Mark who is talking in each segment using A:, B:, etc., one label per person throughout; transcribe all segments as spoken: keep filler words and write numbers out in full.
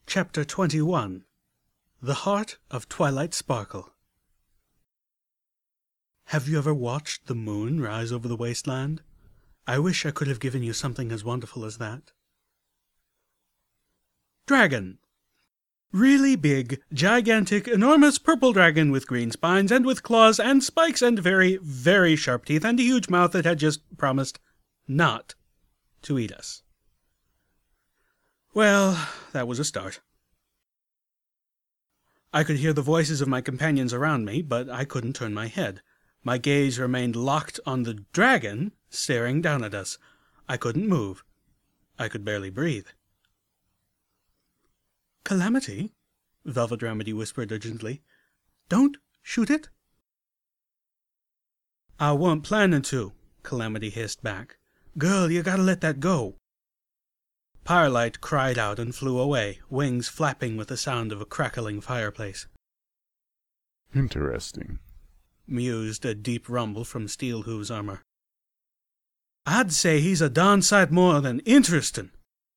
A: Chapter twenty-one. The Heart of Twilight Sparkle. Have you ever watched the moon rise over the wasteland? I wish I could have given you something as wonderful as that. Dragon. Really big, gigantic, enormous purple dragon with green spines and with claws and spikes and very, very sharp teeth and a huge mouth that had just promised not to eat us. Well, that was a start. I could hear the voices of my companions around me, but I couldn't turn my head. My gaze remained locked on the dragon, staring down at us. I couldn't move. I could barely breathe. "Calamity," Velvet Remedy whispered urgently. "Don't shoot it." "I weren't planning to," Calamity hissed back. "Girl, you gotta let that go." Firelight cried out and flew away, wings flapping with the sound of a crackling fireplace.
B: "Interesting,"
A: mused a deep rumble from Steelhooves' armor. "I'd say he's a darn sight more than interesting."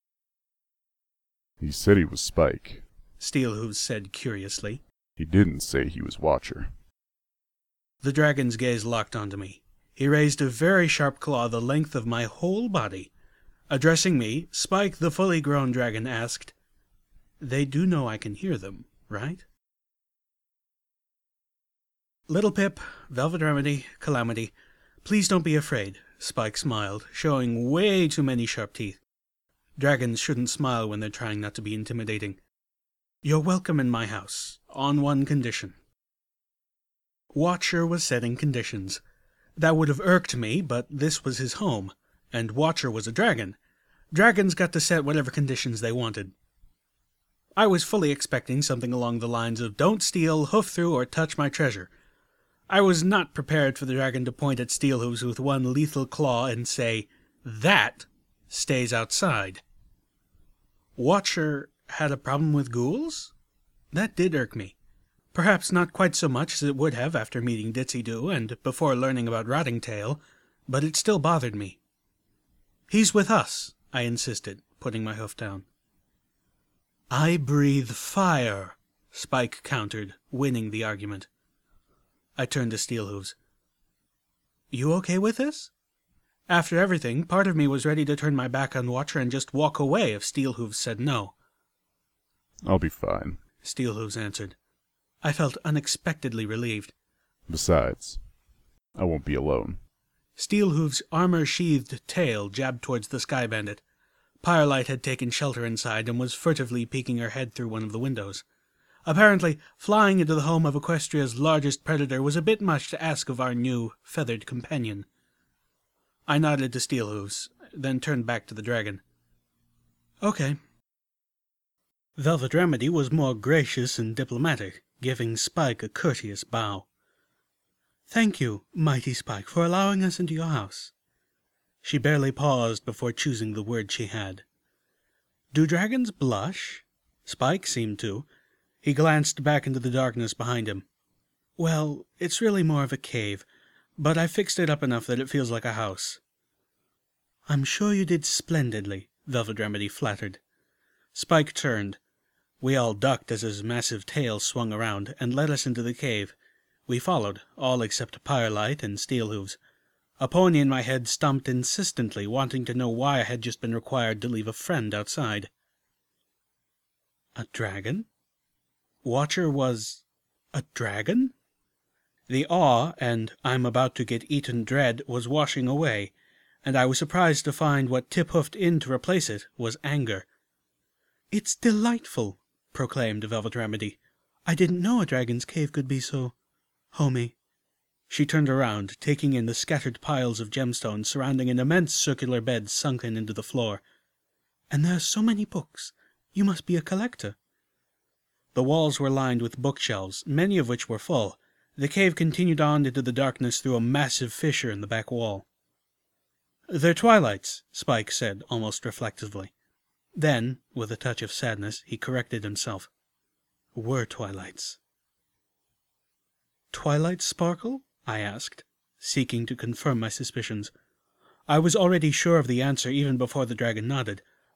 B: "He said he was Spike."
A: Steelhooves said curiously.
B: "He didn't say he was Watcher."
A: The dragon's gaze locked onto me. He raised a very sharp claw the length of my whole body. Addressing me, Spike the fully grown dragon asked, "They do know I can hear them, right?" "Little Pip, Velvet Remedy, Calamity, please don't be afraid," Spike smiled, showing way too many sharp teeth. Dragons shouldn't smile when they're trying not to be intimidating. "You're welcome in my house, on one condition." Watcher was setting conditions. That would have irked me, but this was his home, and Watcher was a dragon. Dragons got to set whatever conditions they wanted. I was fully expecting something along the lines of "don't steal, hoof through, or touch my treasure." I was not prepared for the dragon to point at Steelhooves with one lethal claw and say, "That stays outside." Watcher had a problem with ghouls? That did irk me. Perhaps not quite so much as it would have after meeting Ditzy-Doo and before learning about Rottingtail, but it still bothered me. "He's with us," I insisted, putting my hoof down. "I breathe fire," Spike countered, winning the argument. I turned to Steelhooves. "You okay with this?" After everything, part of me was ready to turn my back on Watcher and just walk away if Steelhooves said no.
B: "I'll be fine,"
A: Steelhooves answered. I felt unexpectedly relieved.
B: "Besides, I won't be alone."
A: Steelhooves' armor-sheathed tail jabbed towards the Sky Bandit. Firelight had taken shelter inside and was furtively peeking her head through one of the windows. Apparently, flying into the home of Equestria's largest predator was a bit much to ask of our new, feathered companion. I nodded to Steelhooves, then turned back to the dragon. "Okay." Velvet Remedy was more gracious and diplomatic, giving Spike a courteous bow. "Thank you, mighty Spike, for allowing us into your house." She barely paused before choosing the word she had. "Do dragons blush?" Spike seemed to. He glanced back into the darkness behind him. "Well, it's really more of a cave, but I fixed it up enough that it feels like a house." "I'm sure you did splendidly," Velvet Remedy flattered. Spike turned. We all ducked as his massive tail swung around and led us into the cave. We followed, all except Firelight and Steelhooves. A pony in my head stumped insistently, wanting to know why I had just been required to leave a friend outside. A dragon? Watcher was a dragon? The awe and "I'm about to get eaten" dread was washing away, and I was surprised to find what tip-hoofed in to replace it was anger. "It's delightful," proclaimed Velvet Remedy. "I didn't know a dragon's cave could be so homey." She turned around, taking in the scattered piles of gemstones surrounding an immense circular bed sunken into the floor. "And there are so many books. You must be a collector." The walls were lined with bookshelves, many of which were full. The cave continued on into the darkness through a massive fissure in the back wall. "They're Twilights," Spike said, almost reflectively. Then, with a touch of sadness, he corrected himself. "Were Twilights." "Twilight Sparkle?" I asked, seeking to confirm my suspicions. I was already sure of the answer even before the dragon nodded.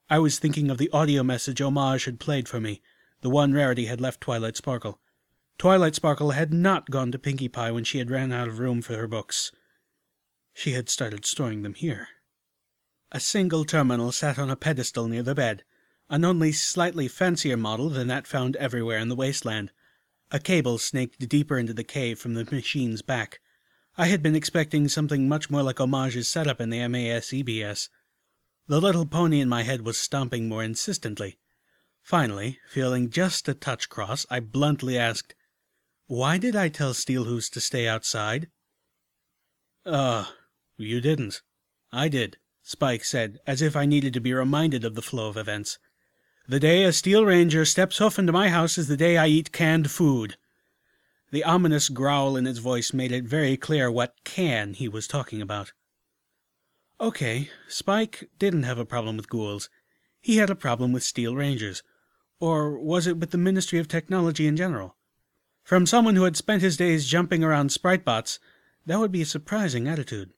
A: I was thinking of the audio message Homage had played for me, the one Rarity had left Twilight Sparkle. Twilight Sparkle had not gone to Pinkie Pie when she had ran out of room for her books. She had started storing them here. A single terminal sat on a pedestal near the bed, an only slightly fancier model than that found everywhere in the wasteland. A cable snaked deeper into the cave from the machine's back. I had been expecting something much more like Homage's setup in the M A S E B S. The little pony in my head was stomping more insistently. Finally, feeling just a touch cross, I bluntly asked, "Why did I tell Steelhooves to stay outside?" Uh, you didn't. I did, Spike said, as if I needed to be reminded of the flow of events. The day a Steel Ranger steps hoof into my house is the day I eat canned food. The ominous growl in his voice made it very clear what can he was talking about. Okay, Spike didn't have a problem with ghouls. He had a problem with Steel Rangers. Or was it with the Ministry of Technology in general? From someone who had spent his days jumping around Spritebots, that would be a surprising attitude.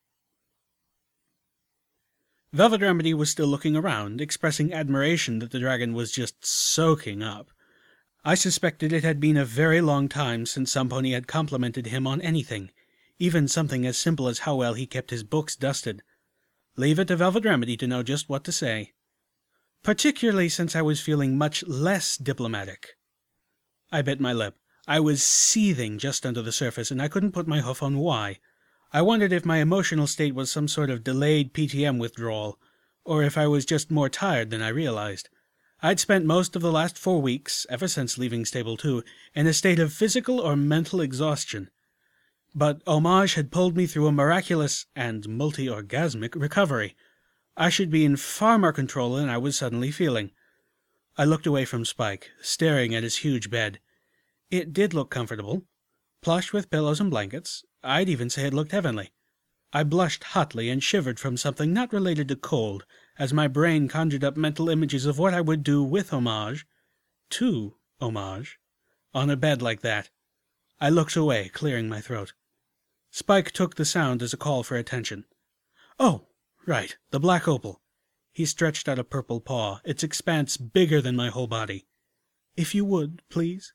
A: Velvet Remedy was still looking around, expressing admiration that the dragon was just soaking up. I suspected it had been a very long time since some pony had complimented him on anything, even something as simple as how well he kept his books dusted. Leave it to Velvet Remedy to know just what to say. Particularly since I was feeling much less diplomatic. I bit my lip. I was seething just under the surface, and I couldn't put my hoof on why. I wondered if my emotional state was some sort of delayed P T M withdrawal, or if I was just more tired than I realized. I'd spent most of the last four weeks, ever since leaving Stable two, in a state of physical or mental exhaustion. But Homage had pulled me through a miraculous and multi-orgasmic recovery. I should be in far more control than I was suddenly feeling. I looked away from Spike, staring at his huge bed. It did look comfortable. Plush with pillows and blankets. I'd even say it looked heavenly. I blushed hotly and shivered from something not related to cold, as my brain conjured up mental images of what I would do with Homage, to Homage, on a bed like that. I looked away, clearing my throat. Spike took the sound as a call for attention. "Oh, right, the black opal." He stretched out a purple paw, its expanse bigger than my whole body. "If you would, please."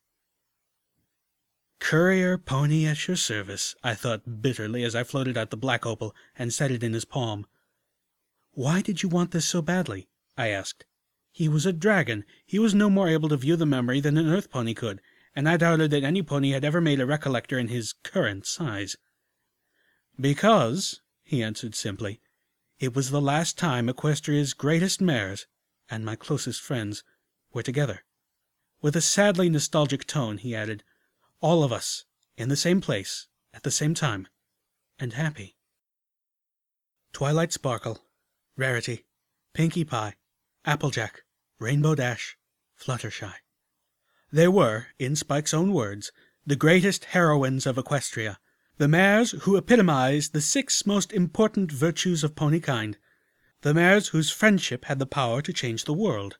A: "Courier pony at your service," I thought bitterly as I floated out the black opal and set it in his palm. "Why did you want this so badly?" I asked. He was a dragon. He was no more able to view the memory than an earth pony could, and I doubted that any pony had ever made a recollector in his current size. "Because," he answered simply, "it was the last time Equestria's greatest mares, and my closest friends, were together." With a sadly nostalgic tone, he added, "All of us, in the same place, at the same time, and happy." Twilight Sparkle, Rarity, Pinkie Pie, Applejack, Rainbow Dash, Fluttershy. They were, in Spike's own words, the greatest heroines of Equestria, the mares who epitomized the six most important virtues of ponykind, the mares whose friendship had the power to change the world.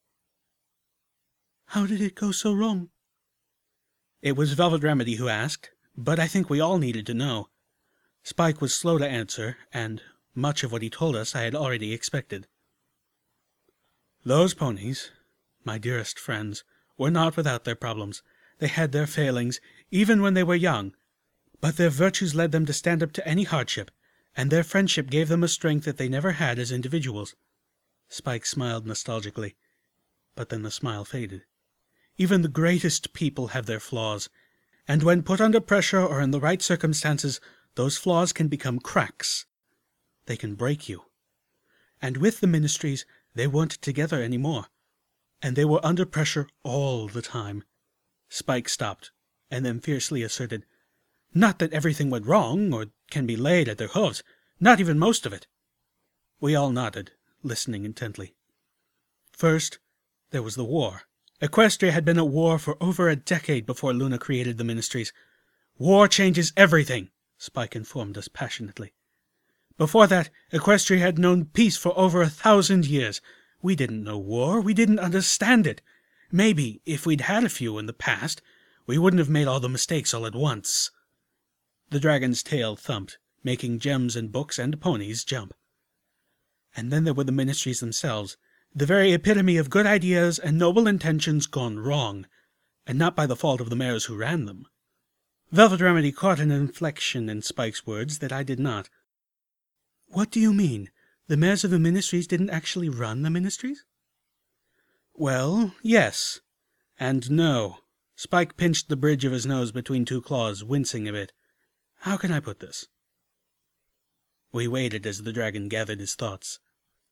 A: "How did it go so wrong?" It was Velvet Remedy who asked, but I think we all needed to know. Spike was slow to answer, and much of what he told us I had already expected. "Those ponies, my dearest friends, were not without their problems. They had their failings, even when they were young, but their virtues led them to stand up to any hardship, and their friendship gave them a strength that they never had as individuals." Spike smiled nostalgically, but then the smile faded. "Even the greatest people have their flaws, and when put under pressure or in the right circumstances, those flaws can become cracks. They can break you. And with the ministries, they weren't together any more, and they were under pressure all the time." Spike stopped, and then fiercely asserted, "Not that everything went wrong, or can be laid at their hooves, not even most of it." We all nodded, listening intently. First, there was the war. Equestria had been at war for over a decade before Luna created the ministries. "War changes everything," Spike informed us passionately. "Before that, Equestria had known peace for over a thousand years. We didn't know war. We didn't understand it. Maybe, if we'd had a few in the past, we wouldn't have made all the mistakes all at once." The dragon's tail thumped, making gems and books and ponies jump. "And then there were the ministries themselves. The very epitome of good ideas and noble intentions gone wrong, and not by the fault of the mayors who ran them. Velvet Remedy caught an inflection in Spike's words that I did not. What do you mean? The mayors of the ministries didn't actually run the ministries? Well, yes, and no. Spike pinched the bridge of his nose between two claws, wincing a bit. How can I put this? We waited as the dragon gathered his thoughts.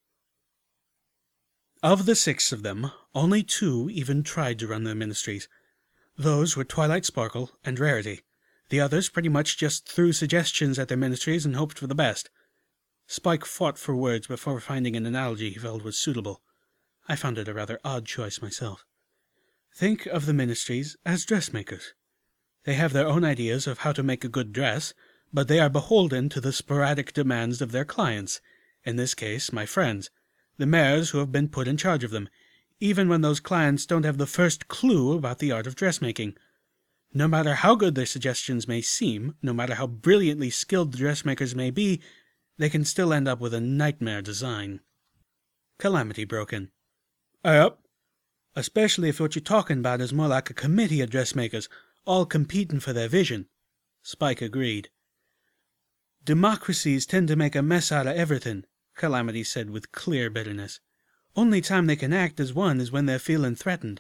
A: Of the six of them, only two even tried to run the ministries. Those were Twilight Sparkle and Rarity. The others pretty much just threw suggestions at their ministries and hoped for the best. Spike fought for words before finding an analogy he felt was suitable. I found it a rather odd choice myself. Think of the ministries as dressmakers. They have their own ideas of how to make a good dress, but they are beholden to the sporadic demands of their clients, in this case my friends, the mayors who have been put in charge of them, even when those clients don't have the first clue about the art of dressmaking. No matter how good their suggestions may seem, no matter how brilliantly skilled the dressmakers may be, they can still end up with a nightmare design. Calamity broke in. Yep. Especially if what you're talking about is more like a committee of dressmakers, all competing for their vision. Spike agreed. Democracies tend to make a mess out of everything, Calamity said with clear bitterness. Only time they can act as one is when they're feeling threatened.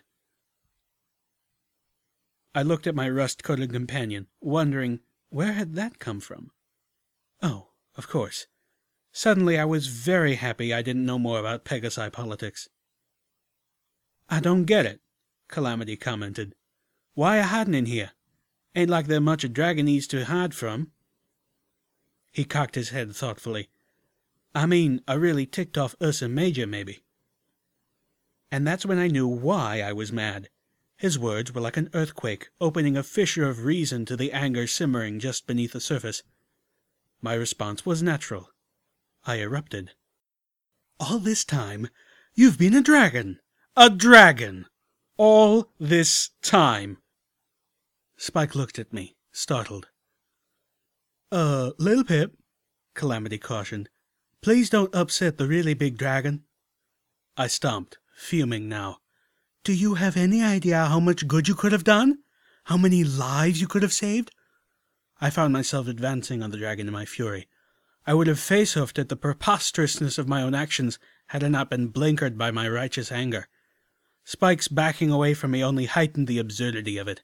A: I looked at my rust-coated companion, wondering where had that come from. Oh, of course. Suddenly I was very happy I didn't know more about Pegasi politics. I don't get it, Calamity commented. Why a hiding in here? Ain't like there much a dragon needs to hide from. He cocked his head thoughtfully. I mean, a really ticked-off Ursa Major, maybe. And that's when I knew why I was mad. His words were like an earthquake, opening a fissure of reason to the anger simmering just beneath the surface. My response was natural. I erupted. All this time, you've been a dragon! A dragon! All this time! Spike looked at me, startled. Uh, Lil Pip, Calamity cautioned. Please don't upset the really big dragon. I stomped, fuming now. Do you have any idea how much good you could have done? How many lives you could have saved? I found myself advancing on the dragon in my fury. I would have face-hoofed at the preposterousness of my own actions had I not been blinkered by my righteous anger. Spike's backing away from me only heightened the absurdity of it.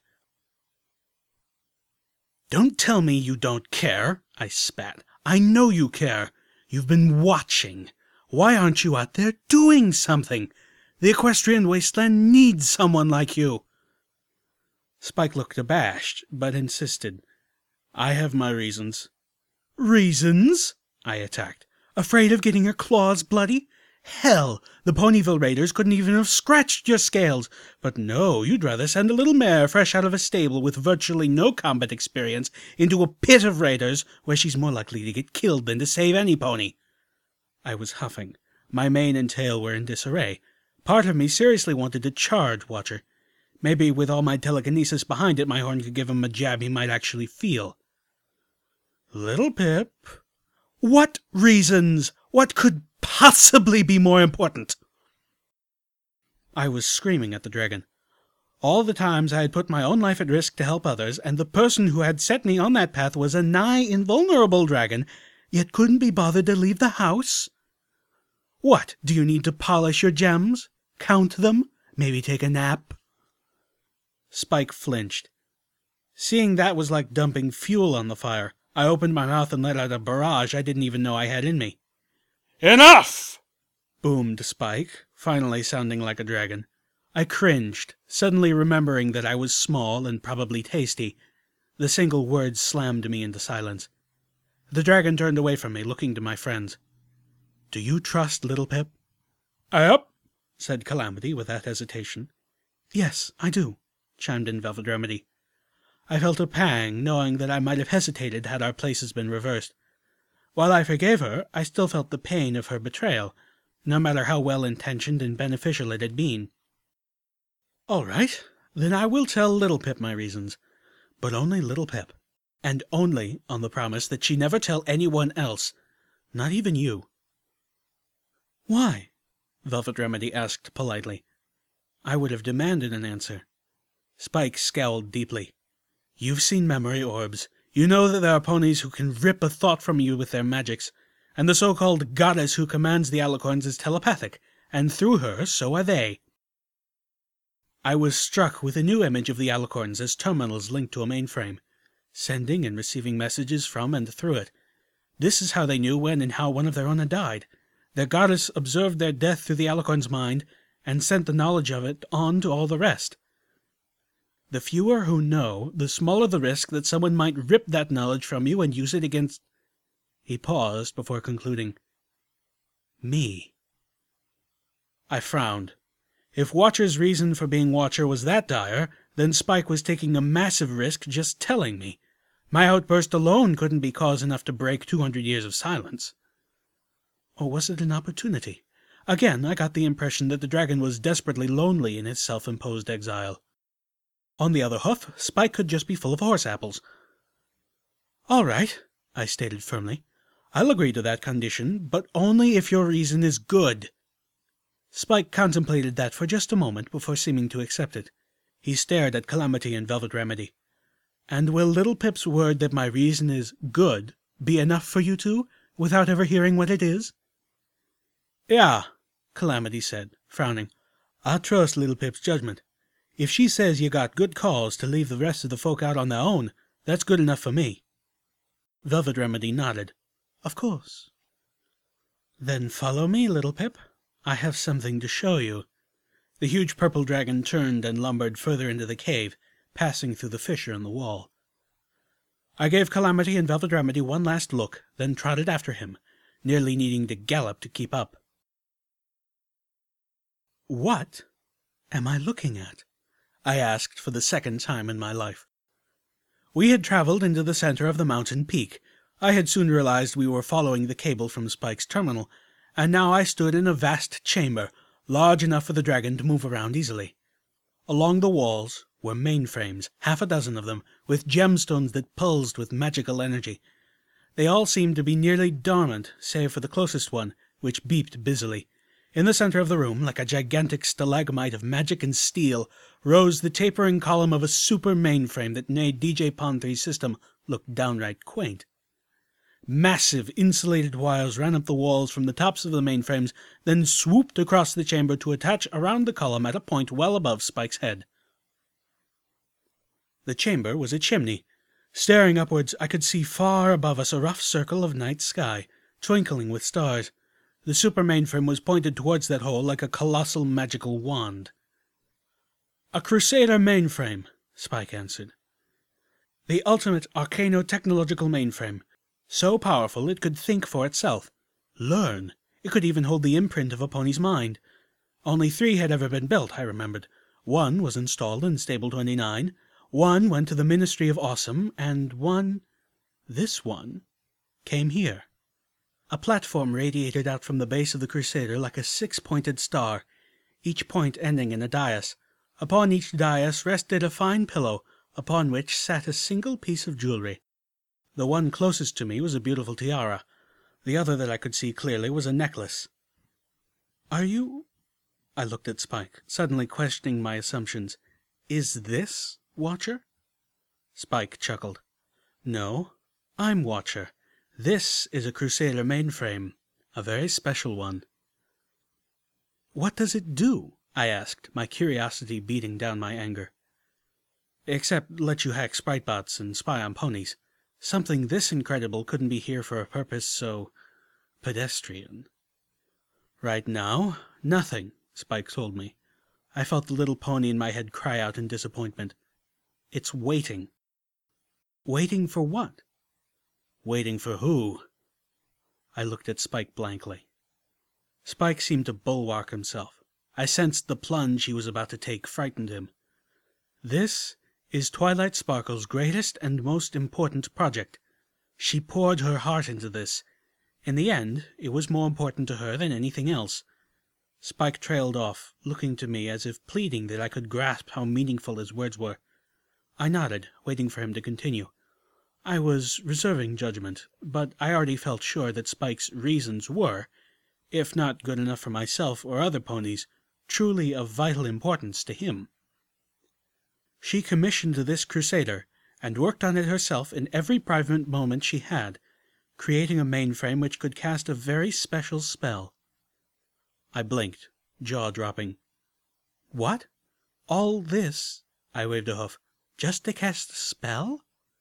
A: Don't tell me you don't care, I spat. I know you care. You've been watching. Why aren't you out there doing something? The equestrian wasteland needs someone like you. Spike looked abashed, but insisted. I have my reasons. Reasons? I attacked. Afraid of getting your claws bloody? Hell, the Ponyville Raiders couldn't even have scratched your scales. But no, you'd rather send a little mare fresh out of a stable with virtually no combat experience into a pit of raiders where she's more likely to get killed than to save any pony. I was huffing. My mane and tail were in disarray. Part of me seriously wanted to charge Watcher. Maybe with all my telekinesis behind it, my horn could give him a jab he might actually feel. Little Pip, what reasons? What could possibly be more important? I was screaming at the dragon. All the times I had put my own life at risk to help others, and the person who had set me on that path was a nigh invulnerable dragon, yet couldn't be bothered to leave the house? What, do you need to polish your gems? Count them? Maybe take a nap? Spike flinched. Seeing that was like dumping fuel on the fire, I opened my mouth and let out a barrage I didn't even know I had in me. Enough! Boomed Spike, finally sounding like a dragon. I cringed, suddenly remembering that I was small and probably tasty. The single word slammed me into silence. The dragon turned away from me, looking to my friends. Do you trust Little Pip? Yep, said Calamity without hesitation. Yes, I do, chimed in Velvet Remedy. I felt a pang, knowing that I might have hesitated had our places been reversed. While I forgave her, I still felt the pain of her betrayal, no matter how well-intentioned and beneficial it had been. All right, then I will tell Little Pip my reasons, but only Little Pip, and only on the promise that she never tell anyone else, not even you. Why? Velvet Remedy asked politely. I would have demanded an answer. Spike scowled deeply. You've seen memory orbs. You know that there are ponies who can rip a thought from you with their magics, and the so-called goddess who commands the alicorns is telepathic, and through her, so are they. I was struck with a new image of the alicorns as terminals linked to a mainframe, sending and receiving messages from and through it. This is how they knew when and how one of their own had died. Their goddess observed their death through the alicorn's mind, and sent the knowledge of it on to all the rest. The fewer who know, the smaller the risk that someone might rip that knowledge from you and use it against... He paused before concluding. Me. I frowned. If Watcher's reason for being Watcher was that dire, then Spike was taking a massive risk just telling me. My outburst alone couldn't be cause enough to break two hundred years of silence. Or was it an opportunity? Again, I got the impression that the dragon was desperately lonely in his self-imposed exile. On the other hoof, Spike could just be full of horse apples. All right, I stated firmly. I'll agree to that condition, but only if your reason is good. Spike contemplated that for just a moment before seeming to accept it. He stared at Calamity and Velvet Remedy. And will Little Pip's word that my reason is good be enough for you two, without ever hearing what it is? Yeah, Calamity said, frowning. I trust Little Pip's judgment. If she says you got good cause to leave the rest of the folk out on their own, that's good enough for me. Velvet Remedy nodded. Of course. Then follow me, Little Pip. I have something to show you. The huge purple dragon turned and lumbered further into the cave, passing through the fissure in the wall. I gave Calamity and Velvet Remedy one last look, then trotted after him, nearly needing to gallop to keep up. What am I looking at? I asked for the second time in my life. We had traveled into the center of the mountain peak. I had soon realized we were following the cable from Spike's terminal, and now I stood in a vast chamber, large enough for the dragon to move around easily. Along the walls were mainframes, half a dozen of them, with gemstones that pulsed with magical energy. They all seemed to be nearly dormant, save for the closest one, which beeped busily. In the center of the room, like a gigantic stalagmite of magic and steel, rose the tapering column of a super mainframe that made D J Pon three's system look downright quaint. Massive insulated wires ran up the walls from the tops of the mainframes, then swooped across the chamber to attach around the column at a point well above Spike's head. The chamber was a chimney. Staring upwards, I could see far above us a rough circle of night sky, twinkling with stars. The super mainframe was pointed towards that hole like a colossal magical wand. A Crusader mainframe, Spike answered. The ultimate arcano-technological mainframe. So powerful it could think for itself. Learn. It could even hold the imprint of a pony's mind. Only three had ever been built, I remembered. One was installed in Stable twenty-nine, one went to the Ministry of Awesome, and one, this one, came here. A platform radiated out from the base of the Crusader like a six-pointed star, each point ending in a dais. Upon each dais rested a fine pillow, upon which sat a single piece of jewelry. The one closest to me was a beautiful tiara. The other that I could see clearly was a necklace. Are you... I looked at Spike, suddenly questioning my assumptions. Is this Watcher? Spike chuckled. No, I'm Watcher. This is a Crusader mainframe, a very special one. What does it do? I asked, my curiosity beating down my anger. Except let you hack spritebots and spy on ponies. Something this incredible couldn't be here for a purpose so pedestrian. Right now, nothing, Spike told me. I felt the little pony in my head cry out in disappointment. It's waiting. Waiting for what? Waiting for who? I looked at Spike blankly. Spike seemed to bulwark himself. I sensed the plunge he was about to take frightened him. This is Twilight Sparkle's greatest and most important project. She poured her heart into this. In the end, it was more important to her than anything else. Spike trailed off, looking to me as if pleading that I could grasp how meaningful his words were. I nodded, waiting for him to continue. I was reserving judgment, but I already felt sure that Spike's reasons were, if not good enough for myself or other ponies, truly of vital importance to him. She commissioned this crusader, and worked on it herself in every private moment she had, creating a mainframe which could cast a very special spell. I blinked, jaw dropping. What? All this, I waved a hoof, just to cast a spell?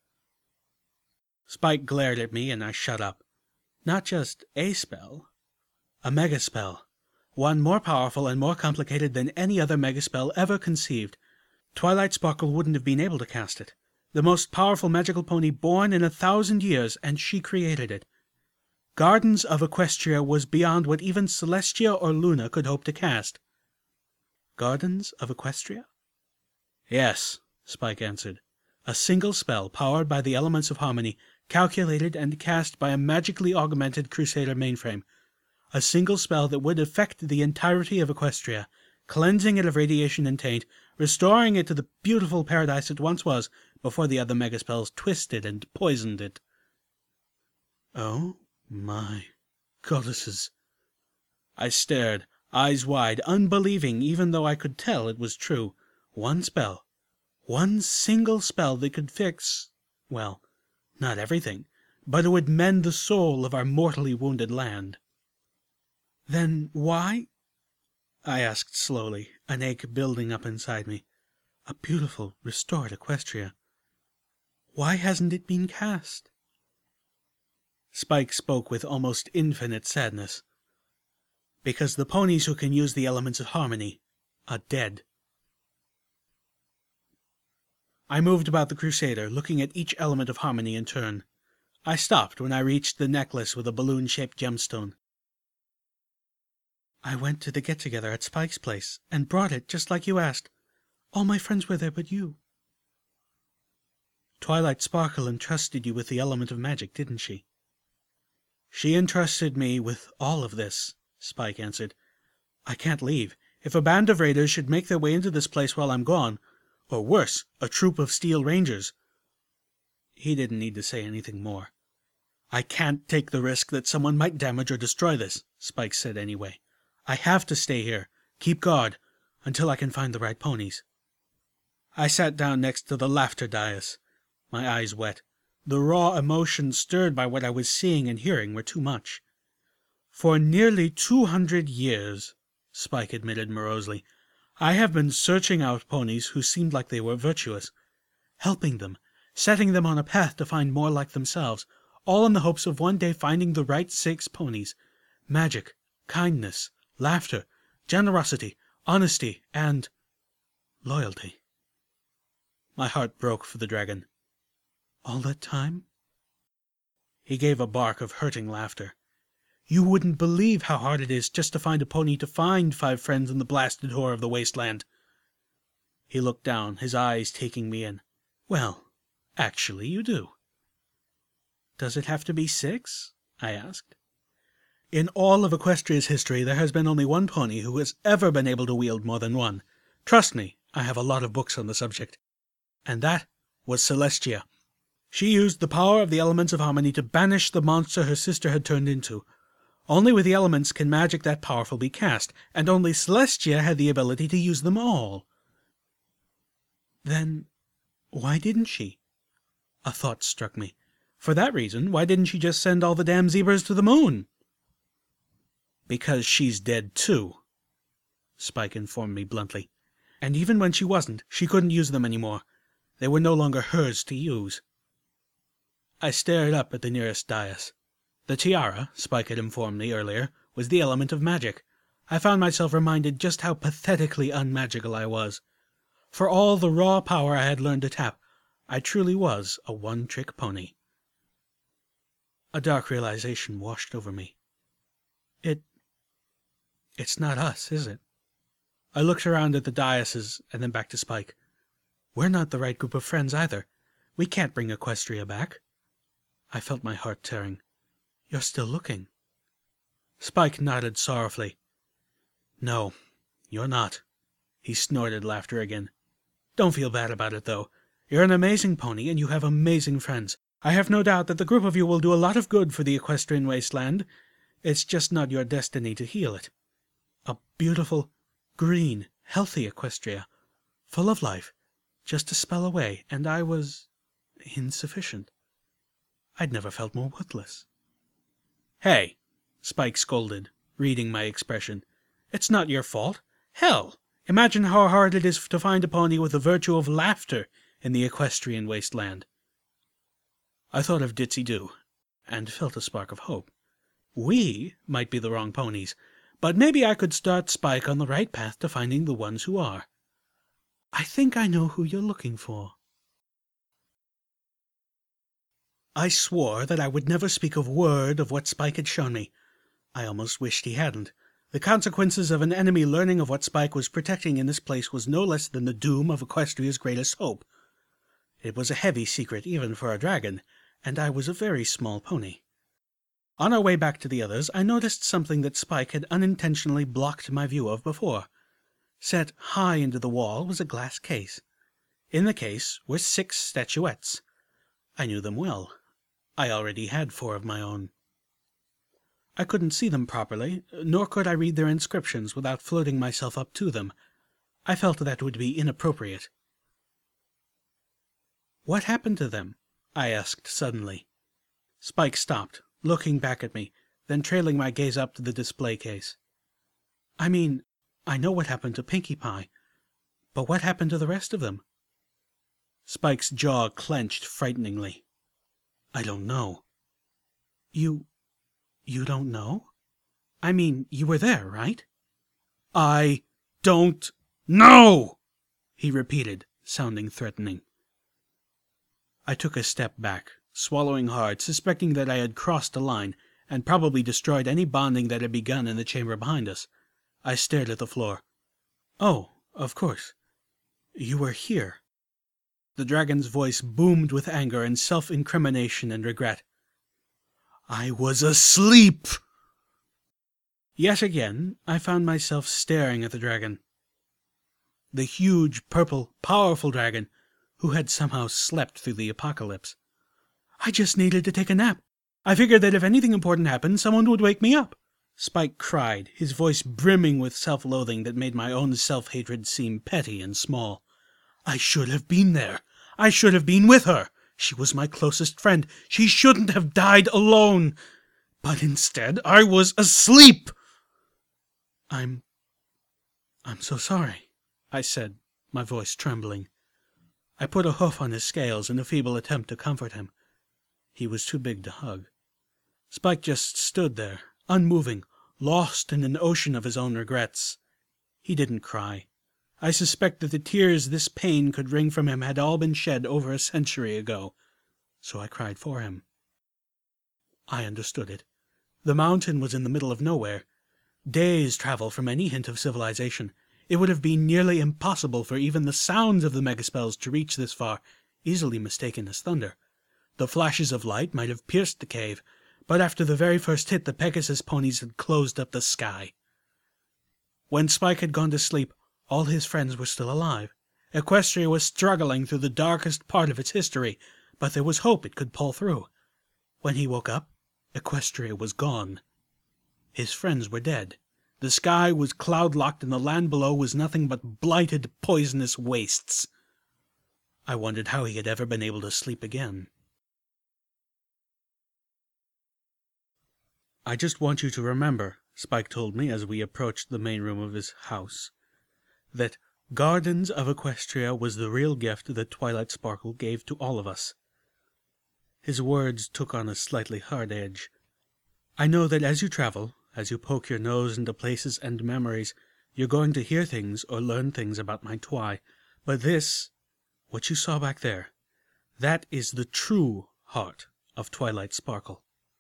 A: Spike glared at me, and I shut up. Not just a spell. A megaspell. One more powerful and more complicated than any other megaspell ever conceived. Twilight Sparkle wouldn't have been able to cast it. The most powerful magical pony born in a thousand years, and she created it. Gardens of Equestria was beyond what even Celestia or Luna could hope to cast. Gardens of Equestria? Yes, Spike answered. A single spell powered by the elements of harmony, calculated and cast by a magically augmented Crusader mainframe. A single spell that would affect the entirety of Equestria, cleansing it of radiation and taint, restoring it to the beautiful paradise it once was before the other megaspells twisted and poisoned it. Oh my goddesses! I stared, eyes wide, unbelieving, even though I could tell it was true. One spell. One single spell that could fix, well, not everything, but it would mend the soul of our mortally wounded land. Then why? I asked slowly, an ache building up inside me. A beautiful, restored Equestria. Why hasn't it been cast? Spike spoke with almost infinite sadness. Because the ponies who can use the elements of harmony are dead. I moved about the Crusader, looking at each element of harmony in turn. I stopped when I reached the necklace with a balloon-shaped gemstone. I went to the get-together at Spike's place, and brought it just like you asked. All my friends were there but you. Twilight Sparkle entrusted you with the element of magic, didn't she? She entrusted me with all of this, Spike answered. I can't leave. If a band of raiders should make their way into this place while I'm gone, or worse, a troop of steel rangers. He didn't need to say anything more. I can't take the risk that someone might damage or destroy this, Spike said anyway. I have to stay here, keep guard, until I can find the right ponies. I sat down next to the laughter dais, my eyes wet. The raw emotions stirred by what I was seeing and hearing were too much. For nearly two hundred years, Spike admitted morosely, I have been searching out ponies who seemed like they were virtuous, helping them, setting them on a path to find more like themselves, all in the hopes of one day finding the right six ponies. Magic, kindness, laughter, generosity, honesty, and loyalty. My heart broke for the dragon. All that time? He gave a bark of hurting laughter. You wouldn't believe how hard it is just to find a pony to find five friends in the blasted horror of the wasteland. He looked down, his eyes taking me in. Well, actually you do. Does it have to be six? I asked. In all of Equestria's history, there has been only one pony who has ever been able to wield more than one. Trust me, I have a lot of books on the subject. And that was Celestia. She used the power of the elements of harmony to banish the monster her sister had turned into. Only with the elements can magic that powerful be cast, and only Celestia had the ability to use them all. Then why didn't she? A thought struck me. For that reason, why didn't she just send all the damn zebras to the moon? Because she's dead too, Spike informed me bluntly. And even when she wasn't, she couldn't use them anymore. They were no longer hers to use. I stared up at the nearest dais. The tiara, Spike had informed me earlier, was the element of magic. I found myself reminded just how pathetically unmagical I was. For all the raw power I had learned to tap, I truly was a one-trick pony. A dark realization washed over me. It... It's not us, is it? I looked around at the daises and then back to Spike. We're not the right group of friends either. We can't bring Equestria back. I felt my heart tearing. You're still looking. Spike nodded sorrowfully. No, you're not. He snorted laughter again. Don't feel bad about it, though. You're an amazing pony, and you have amazing friends. I have no doubt that the group of you will do a lot of good for the equestrian wasteland. It's just not your destiny to heal it. A beautiful, green, healthy Equestria, full of life, just a spell away, and I was insufficient. I'd never felt more worthless. "Hey," Spike scolded, reading my expression. "It's not your fault. Hell, imagine how hard it is to find a pony with the virtue of laughter in the equestrian wasteland." I thought of Ditzy-Doo, and felt a spark of hope. We might be the wrong ponies, but maybe I could start Spike on the right path to finding the ones who are. "I think I know who you're looking for." I swore that I would never speak a word of what Spike had shown me. I almost wished he hadn't. The consequences of an enemy learning of what Spike was protecting in this place was no less than the doom of Equestria's greatest hope. It was a heavy secret even for a dragon, and I was a very small pony. On our way back to the others, I noticed something that Spike had unintentionally blocked my view of before. Set high into the wall was a glass case. In the case were six statuettes. I knew them well. I already had four of my own. I couldn't see them properly, nor could I read their inscriptions without floating myself up to them. I felt that would be inappropriate. "What happened to them?" I asked suddenly. Spike stopped, looking back at me, then trailing my gaze up to the display case. "I mean, I know what happened to Pinkie Pie, but what happened to the rest of them?" Spike's jaw clenched frighteningly. "I don't know." You... you don't know? I mean, you were there, right?" "I don't know," he repeated, sounding threatening. I took a step back, swallowing hard, suspecting that I had crossed a line, and probably destroyed any bonding that had begun in the chamber behind us. I stared at the floor. "Oh, of course. You were here." The dragon's voice boomed with anger and self-incrimination and regret. "I was asleep!" Yet again, I found myself staring at the dragon. The huge, purple, powerful dragon, who had somehow slept through the apocalypse. "I just needed to take a nap. I figured that if anything important happened, someone would wake me up," Spike cried, his voice brimming with self-loathing that made my own self-hatred seem petty and small. "I should have been there. I should have been with her. She was my closest friend. She shouldn't have died alone. But instead, I was asleep." I'm... I'm so sorry," I said, my voice trembling. I put a hoof on his scales in a feeble attempt to comfort him. He was too big to hug. Spike just stood there, unmoving, lost in an ocean of his own regrets. He didn't cry. I suspect that the tears this pain could wring from him had all been shed over a century ago, so I cried for him. I understood it. The mountain was in the middle of nowhere. Days' travel from any hint of civilization. It would have been nearly impossible for even the sounds of the megaspells to reach this far, easily mistaken as thunder. The flashes of light might have pierced the cave, but after the very first hit the Pegasus ponies had closed up the sky. When Spike had gone to sleep, all his friends were still alive. Equestria was struggling through the darkest part of its history, but there was hope it could pull through. When he woke up, Equestria was gone. His friends were dead. The sky was cloud-locked and the land below was nothing but blighted, poisonous wastes. I wondered how he had ever been able to sleep again. "I just want you to remember," Spike told me as we approached the main room of his house, "that Gardens of Equestria was the real gift that Twilight Sparkle gave to all of us." His words took on a slightly hard edge. "I know that as you travel, as you poke your nose into places and memories, you're going to hear things or learn things about my Twi, but this, what you saw back there, that is the true heart of Twilight Sparkle."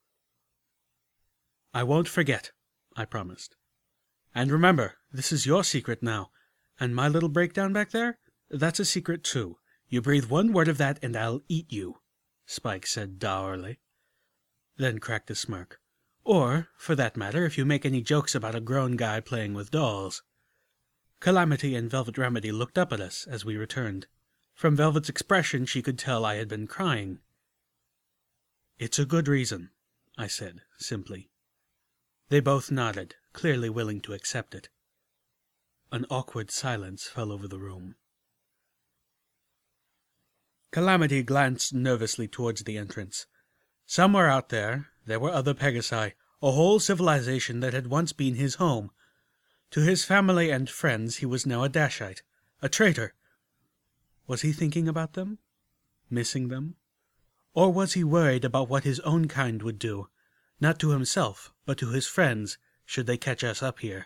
A: "I won't forget," I promised. "And remember, this is your secret now, and my little breakdown back there, that's a secret too. You breathe one word of that and I'll eat you," Spike said dourly, then cracked a smirk. "Or, for that matter, if you make any jokes about a grown guy playing with dolls." Calamity and Velvet Remedy looked up at us as we returned. From Velvet's expression she could tell I had been crying. "It's a good reason," I said simply. They both nodded, clearly willing to accept it. An awkward silence fell over the room. Calamity glanced nervously towards the entrance. Somewhere out there, there were other Pegasi, a whole civilization that had once been his home. To his family and friends he was now a Dashite, a traitor. Was he thinking about them? Missing them? Or was he worried about what his own kind would do, not to himself, but to his friends, should they catch us up here?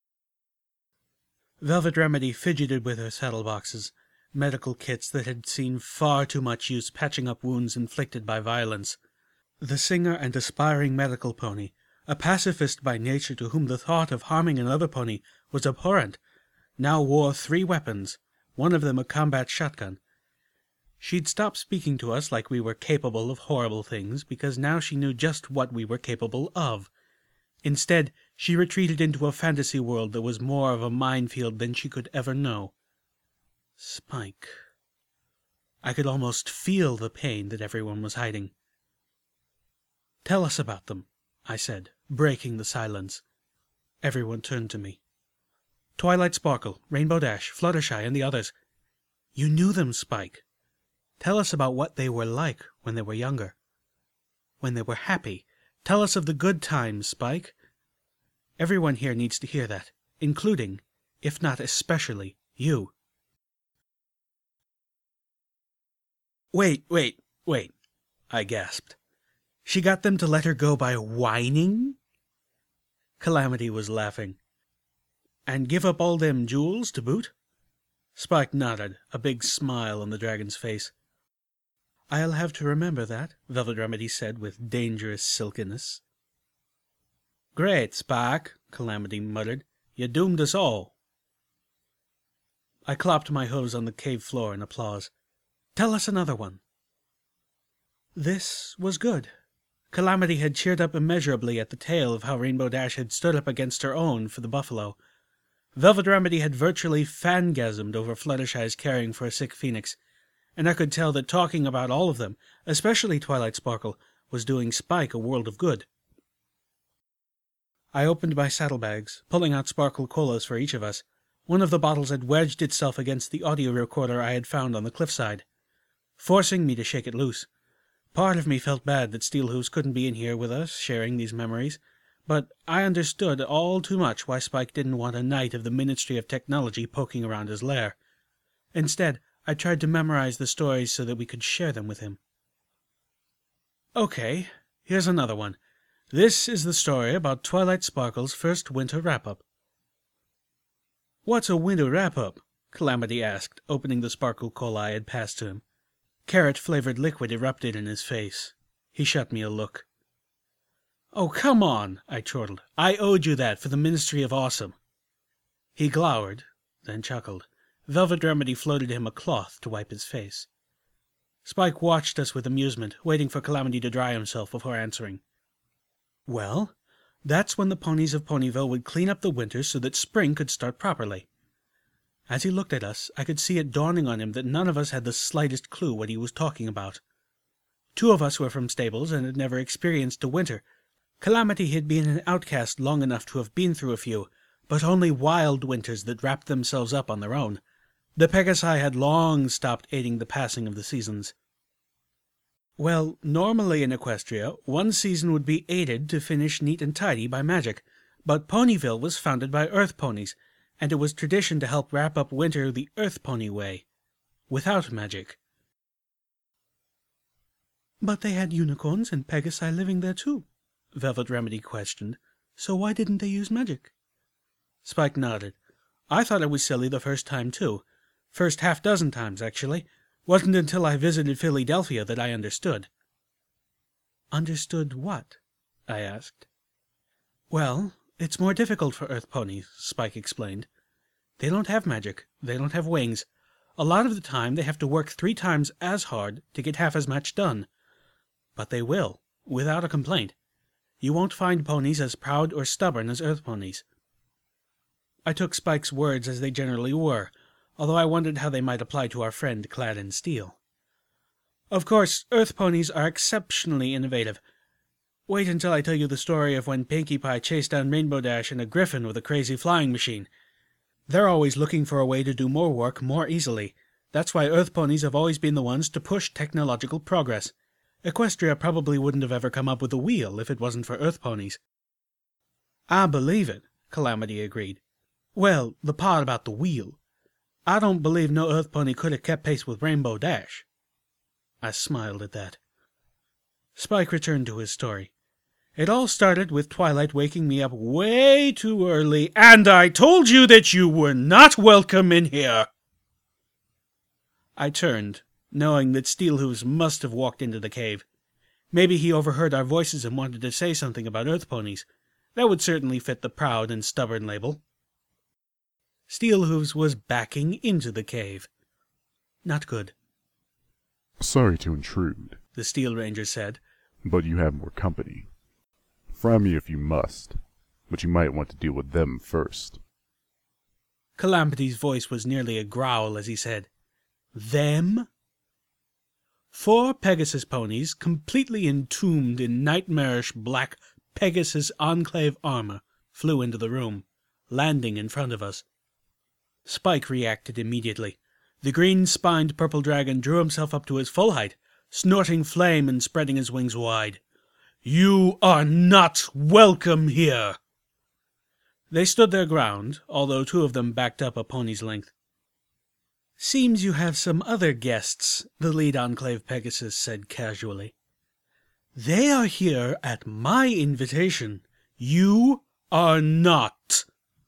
A: Velvet Remedy fidgeted with her saddle-boxes, medical kits that had seen far too much use patching up wounds inflicted by violence. The singer and aspiring medical pony, a pacifist by nature to whom the thought of harming another pony was abhorrent, now wore three weapons, one of them a combat shotgun. She'd stopped speaking to us like we were capable of horrible things, because now she knew just what we were capable of. Instead, she retreated into a fantasy world that was more of a minefield than she could ever know. Spike. I could almost feel the pain that everyone was hiding. "Tell us about them," I said, breaking the silence. Everyone turned to me. "Twilight Sparkle, Rainbow Dash, Fluttershy, and the others. You knew them, Spike. Tell us about what they were like when they were younger. When they were happy. Tell us of the good times, Spike. Everyone here needs to hear that, including, if not especially, you." Wait, wait, wait, I gasped. She got them to let her go by whining? Calamity was laughing. "And give up all them jewels to boot?" Spike nodded, a big smile on the dragon's face. "I'll have to remember that," Velvet Remedy said with dangerous silkiness. "Great, Spike," Calamity muttered. "You doomed us all." I clopped my hooves on the cave floor in applause. "Tell us another one." This was good. Calamity had cheered up immeasurably at the tale of how Rainbow Dash had stood up against her own for the buffalo. Velvet Remedy had virtually fangasmed over Fluttershy's caring for a sick phoenix, and I could tell that talking about all of them, especially Twilight Sparkle, was doing Spike a world of good. I opened my saddlebags, pulling out Sparkle Colas for each of us. One of the bottles had wedged itself against the audio recorder I had found on the cliffside, forcing me to shake it loose. Part of me felt bad that Steelhooves couldn't be in here with us, sharing these memories, but I understood all too much why Spike didn't want a knight of the Ministry of Technology poking around his lair. Instead, I tried to memorize the stories so that we could share them with him. Okay, here's another one. This is the story about Twilight Sparkle's first winter wrap-up. "What's a winter wrap-up?" Calamity asked, opening the Sparkle Cola I had passed to him. Carrot-flavored liquid erupted in his face. He shot me a look. "Oh, come on," I chortled. "I owed you that for the Ministry of Awesome." He glowered, then chuckled. Velvet Remedy floated him a cloth to wipe his face. Spike watched us with amusement, waiting for Calamity to dry himself before answering. "Well, that's when the ponies of Ponyville would clean up the winter so that spring could start properly." As he looked at us, I could see it dawning on him that none of us had the slightest clue what he was talking about. Two of us were from stables and had never experienced a winter. Calamity had been an outcast long enough to have been through a few, but only wild winters that wrapped themselves up on their own. The Pegasi had long stopped aiding the passing of the seasons. Well, normally in Equestria, one season would be aided to finish neat and tidy by magic, but Ponyville was founded by Earth ponies, and it was tradition to help wrap up winter the Earth pony way, without magic. "But they had unicorns and Pegasi living there too," Velvet Remedy questioned. "So why didn't they use magic?" Spike nodded. "I thought it was silly the first time too. First half dozen times, actually. Wasn't until I visited Philadelphia that I understood." "Understood what?" I asked. "Well, it's more difficult for Earth ponies," Spike explained. "They don't have magic. They don't have wings. A lot of the time they have to work three times as hard to get half as much done. But they will, without a complaint. You won't find ponies as proud or stubborn as Earth ponies." I took Spike's words as they generally were, although I wondered how they might apply to our friend clad in steel. Of course, Earth ponies are exceptionally innovative. Wait until I tell you the story of when Pinkie Pie chased down Rainbow Dash in a griffin with a crazy flying machine. They're always looking for a way to do more work more easily. That's why Earth ponies have always been the ones to push technological progress. Equestria probably wouldn't have ever come up with a wheel if it wasn't for Earth ponies. I believe it, Calamity agreed. Well, the part about the wheel. I don't believe no Earth pony could have kept pace with Rainbow Dash. I smiled at that. Spike returned to his story. It all started with Twilight waking me up way too early, and I told you that you were not welcome in here. I turned, knowing that Steelhooves must have walked into the cave. Maybe he overheard our voices and wanted to say something about Earth ponies. That would certainly fit the proud and stubborn label. Steelhooves was backing into the cave. Not good.
B: Sorry to intrude,
A: the Steel Ranger said,
B: but you have more company. Fry me if you must, but you might want to deal with them first.
A: Calamity's voice was nearly a growl as he said, Them? Four Pegasus ponies, completely entombed in nightmarish black Pegasus Enclave armor, flew into the room, landing in front of us. Spike reacted immediately. The green-spined purple dragon drew himself up to his full height, snorting flame and spreading his wings wide. You are not welcome here! They stood their ground, although two of them backed up a pony's length. Seems you have some other guests, the lead Enclave Pegasus said casually. They are here at my invitation. You are not.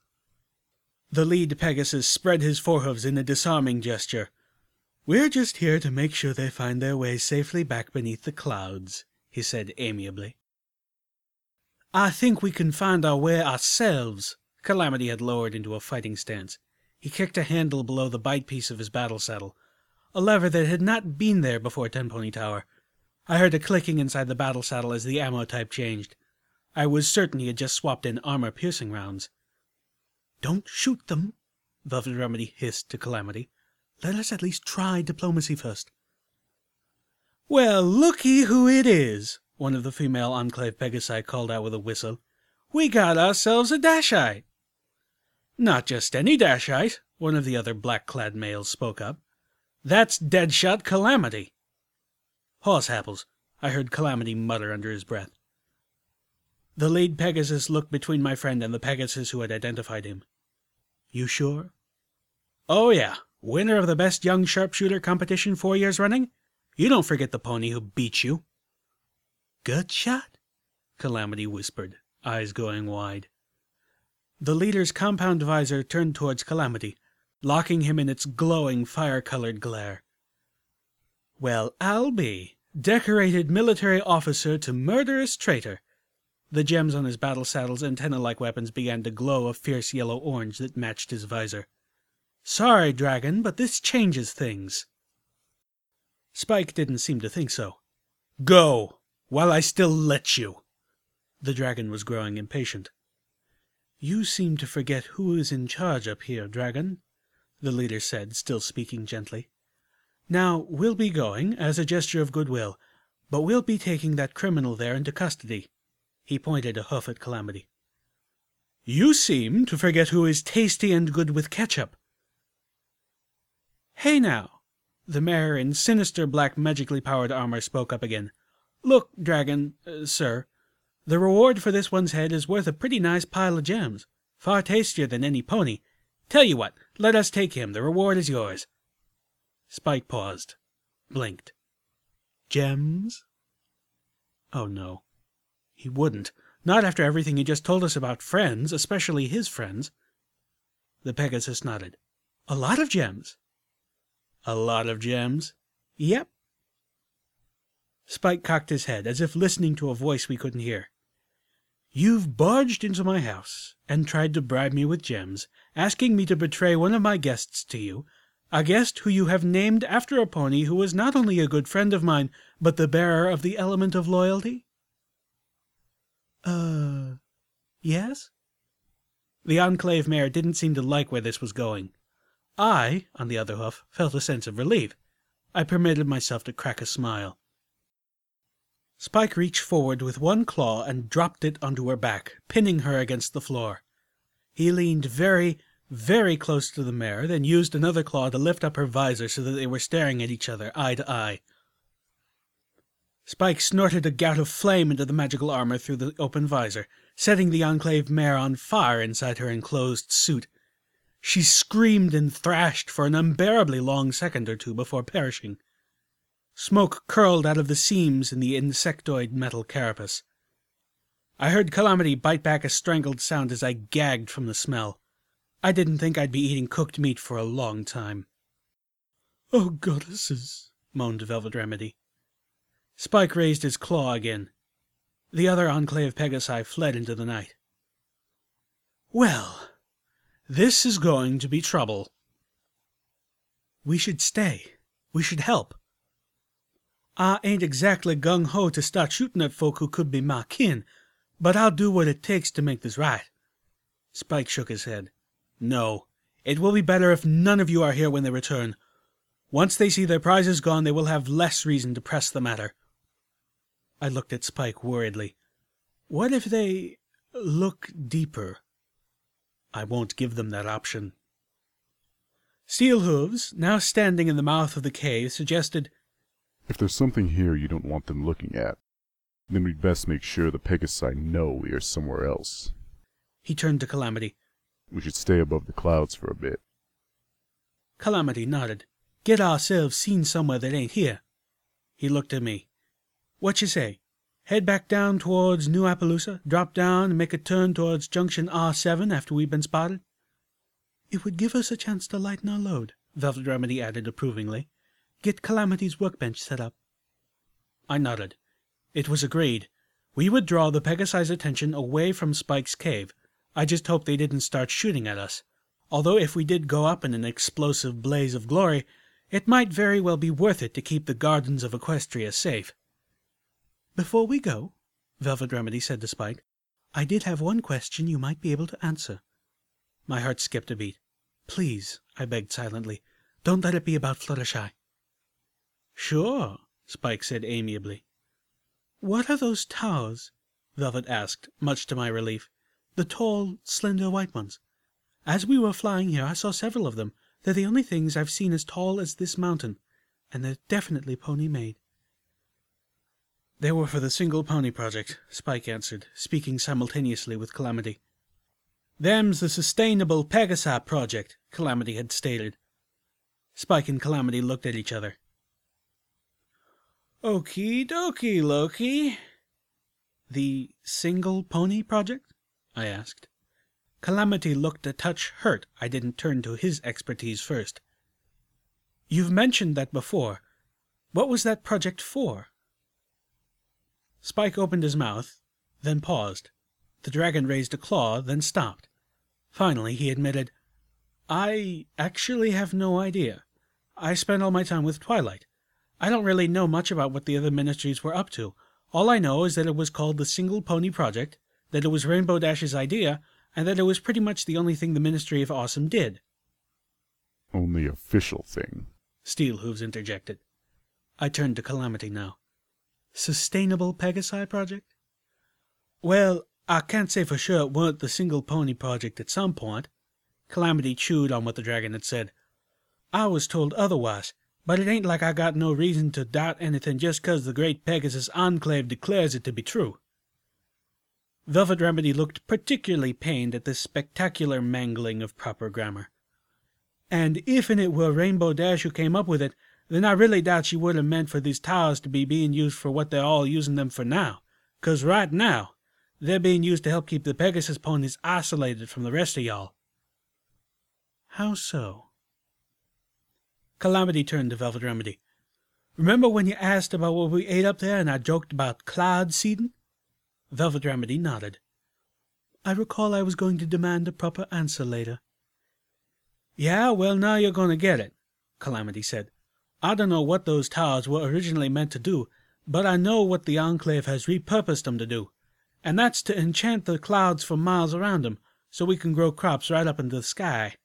A: The lead Pegasus spread his forehoofs in a disarming gesture. We're just here to make sure they find their way safely back beneath the clouds, he said amiably. I think we can find our way ourselves. Calamity had lowered into a fighting stance. He kicked a handle below the bite piece of his battle saddle, a lever that had not been there before Ten Pony Tower. I heard a clicking inside the battle saddle as the ammo type changed. I was certain he had just swapped in armor-piercing rounds. Don't shoot them, Velvet Remedy hissed to Calamity. Let us at least try diplomacy first. Well, looky who it is, one of the female Enclave Pegasi called out with a whistle. We got ourselves a Dashite. Not just any Dashite, one of the other black-clad males spoke up. That's Deadshot Calamity. Horse apples, I heard Calamity mutter under his breath. The lead Pegasus looked between my friend and the Pegasus who had identified him. You sure? Oh yeah, winner of the best young sharpshooter competition four years running? You don't forget the pony who beat you. Good shot? Calamity whispered, eyes going wide. The leader's compound visor turned towards Calamity, locking him in its glowing fire-colored glare. Well, I'll be. Decorated military officer to murderous traitor. The gems on his battle saddle's antenna-like weapons began to glow a fierce yellow-orange that matched his visor. Sorry, Dragon, but this changes things. Spike didn't seem to think so. Go, while I still let you. The dragon was growing impatient. You seem to forget who is in charge up here, Dragon, the leader said, still speaking gently. Now, we'll be going, as a gesture of goodwill, but we'll be taking that criminal there into custody. He pointed a hoof at Calamity. You seem to forget who is tasty and good with ketchup. Hey now, the mayor in sinister black magically powered armor spoke up again. Look, Dragon, uh, sir, the reward for this one's head is worth a pretty nice pile of gems. Far tastier than any pony. Tell you what, let us take him. The reward is yours. Spike paused, blinked. Gems? Oh no. He wouldn't. Not after everything he just told us about friends, especially his friends. The Pegasus nodded. A lot of gems. A lot of gems? Yep. Spike cocked his head, as if listening to a voice we couldn't hear. You've barged into my house and tried to bribe me with gems, asking me to betray one of my guests to you, a guest who you have named after a pony who was not only a good friend of mine, but the bearer of the element of loyalty? Uh, yes? The Enclave Mayor didn't seem to like where this was going. I, on the other hoof, felt a sense of relief. I permitted myself to crack a smile. Spike reached forward with one claw and dropped it onto her back, pinning her against the floor. He leaned very, very close to the mare, then used another claw to lift up her visor so that they were staring at each other, eye to eye. Spike snorted a gout of flame into the magical armor through the open visor, setting the Enclave mare on fire inside her enclosed suit. She screamed and thrashed for an unbearably long second or two before perishing. Smoke curled out of the seams in the insectoid metal carapace. I heard Calamity bite back a strangled sound as I gagged from the smell. I didn't think I'd be eating cooked meat for a long time. "Oh, goddesses," moaned Velvet Remedy. Spike raised his claw again. The other Enclave Pegasi fled into the night. "Well, this is going to be trouble." "We should stay. We should help." "I ain't exactly gung-ho to start shooting at folk who could be my kin, but I'll do what it takes to make this right." Spike shook his head. "No, it will be better if none of you are here when they return. Once they see their prizes gone, they will have less reason to press the matter." I looked at Spike worriedly. "What if they look deeper?" "I won't give them that option." Steelhooves, now standing in the mouth of the cave, suggested,
B: "If there's something here you don't want them looking at, then we'd best make sure the Pegasi know we are somewhere else."
A: He turned to Calamity.
B: "We should stay above the clouds for a bit."
A: Calamity nodded. "Get ourselves seen somewhere that ain't here." He looked at me. "What you say? Head back down towards New Appaloosa, drop down and make a turn towards Junction R seven after we've been spotted?" "It would give us a chance to lighten our load," Velvet Remedy added approvingly. "Get Calamity's workbench set up." I nodded. It was agreed. We would draw the Pegasi's attention away from Spike's cave. I just hoped they didn't start shooting at us. Although if we did go up in an explosive blaze of glory, it might very well be worth it to keep the Gardens of Equestria safe. "Before we go," Velvet Remedy said to Spike, "I did have one question you might be able to answer." My heart skipped a beat. "Please," I begged silently, "don't let it be about Fluttershy." "Sure," Spike said amiably. "What are those towers?" Velvet asked, much to my relief. "The tall, slender white ones. As we were flying here I saw several of them. They're the only things I've seen as tall as this mountain, and they're definitely pony-made." "They were for the Single Pony Project," Spike answered, speaking simultaneously with Calamity. "Them's the Sustainable Pegasi Project," Calamity had stated. Spike and Calamity looked at each other. "Okie dokie, Loki." "The Single Pony Project?" I asked. Calamity looked a touch hurt I didn't turn to his expertise first. "You've mentioned that before. What was that project for?" Spike opened his mouth, then paused. The dragon raised a claw, then stopped. Finally he admitted, "I actually have no idea. I spent all my time with Twilight. I don't really know much about what the other ministries were up to. All I know is that it was called the Single Pony Project, that it was Rainbow Dash's idea, and that it was pretty much the only thing the Ministry of Awesome did."
B: "Only official thing,"
A: Steelhooves interjected. I turned to Calamity now. "Sustainable Pegasi Project?" "Well, I can't say for sure it weren't the Single Pony Project at some point." Calamity chewed on what the dragon had said. "I was told otherwise, but it ain't like I got no reason to doubt anything just 'cause the great Pegasus Enclave declares it to be true." Velvet Remedy looked particularly pained at this spectacular mangling of proper grammar. "And if'n it were Rainbow Dash who came up with it, then I really doubt she would have meant for these towers to be being used for what they're all using them for now. 'Cause right now, they're being used to help keep the Pegasus ponies isolated from the rest of y'all." "How so?" Calamity turned to Velvet Remedy. "Remember when you asked about what we ate up there and I joked about cloud seeding?" Velvet Remedy nodded. "I recall I was going to demand a proper answer later." "Yeah, well, now you're going to get it," Calamity said. "I don't know what those towers were originally meant to do, but I know what the Enclave has repurposed them to do, and that's to enchant the clouds for miles around them, so we can grow crops right up into the sky."